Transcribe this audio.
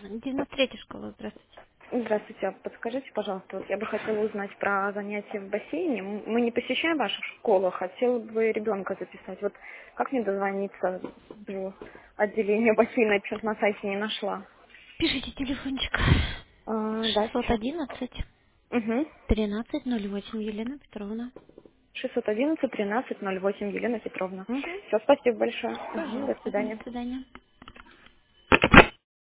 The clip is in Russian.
93-я школа, здравствуйте. Здравствуйте, подскажите, пожалуйста, вот я бы хотела узнать про занятия в бассейне. Мы не посещаем вашу школу, хотела бы ребенка записать. Вот как мне дозвониться в отделение бассейна, я что-то на сайте не нашла. Пишите телефончик. Да, сейчас. 611 Угу. 1308 Елена Петровна. 611 13 08 Елена Петровна. Угу. Все, спасибо большое. До Пожалуйста, до свидания. свидания.